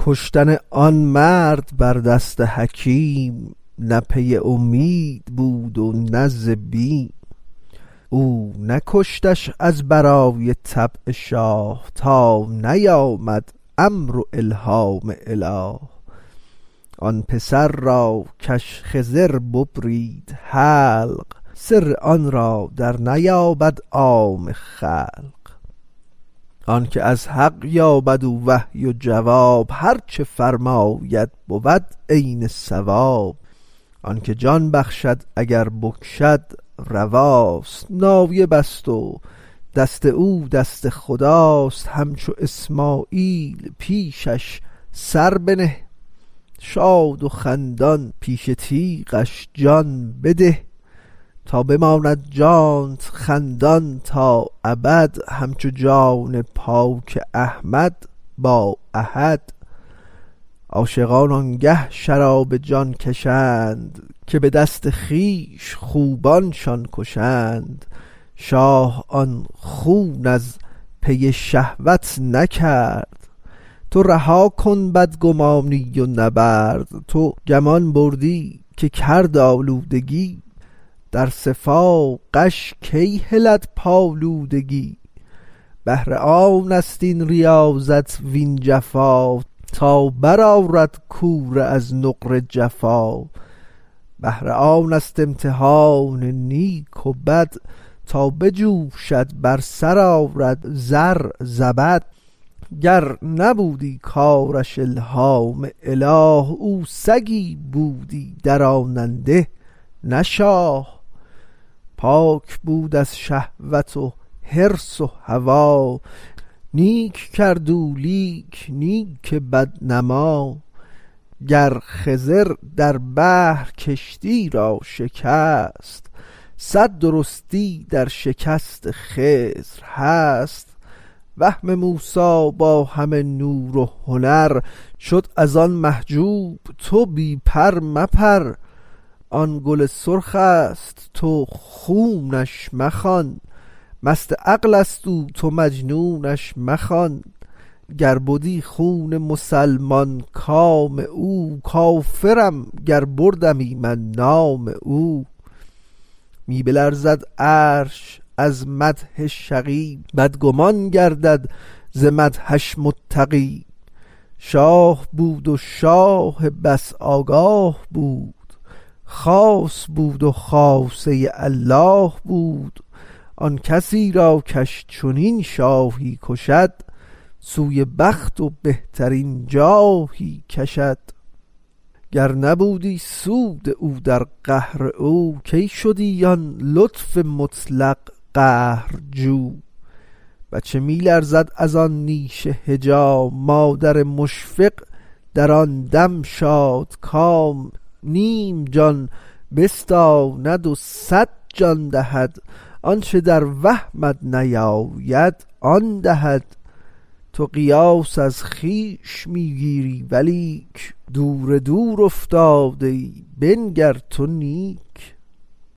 کشتن آن مرد بر دست حکیم، نه پی امید بود و نه ز بیم. او نکشتش از برای طبع شاه، تا نیامد امر و الهام اله. آن پسر را کش خضر ببرید حلق، سر آن را در نیابد عام خلق. آن که از حق یابد و وحی و جواب، هر چه فرماید بود عین صواب. آن که جان بخشد اگر بکشد رواست، نایب است و دست او دست خداست. همچو اسماعیل پیشش سر بنه، شاد و خندان پیش تیغش جان بده. تا بماند جانت خندان تا ابد، همچو جان پاک احمد با احد. عاشقان آنگه شراب جان کشند، که به دست خویش خوبانشان کشند. شاه آن خون از پی شهوت نکرد، تو رها کن بدگمانی و نبرد. تو گمان بردی که کرد آلودگی، در صفاقش کی هلد پالودگی. بهر آن است این ریاضت وین جفا، تا برآرد کوره از نقر جفا. بهر آن است امتحان نیک و بد، تا بجوشد بر سر آرد زر زبد. گر نبودی کارش الهام اله، او سگی بودی دراننده نه شاه. پاک بود از شهوت و حرص و هوا، نیک کرد او لیک نیک بدنما. گر خضر در بحر کشتی را شکست، صد درستی در شکست خضر هست. وهم موسی با همه نور و هنر، شد از آن محجوب تو بی پر مپر. آن گل سرخ است تو خونش مخوان، مست عقل است او تو مجنونش مخوان. گر بدی خون مسلمان کام او، کافرم گر بردمی من نام او. می بلرزد عرش از مدح شقی، بدگمان گردد ز مدحش متقی. شاه بود و شاه بس آگاه بود، خاص بود و خاصه الله بود. آن کسی را کش چنین شاهی کشد، سوی بخت و بهترین جاهی کشد. گر نبودی سود او در قهر او، کی شدی آن لطف مطلق قهر جو. بچه می لرزد از آن نیش حجام، مادر مشفق در آن دم شادکام. نیم جان بستاند و 100 جان دهد، آنچه در وهمت نیاید آن دهد. تو قیاس از خویش می گیری ولیک، دور دور افتاده ای بنگر تو نیک.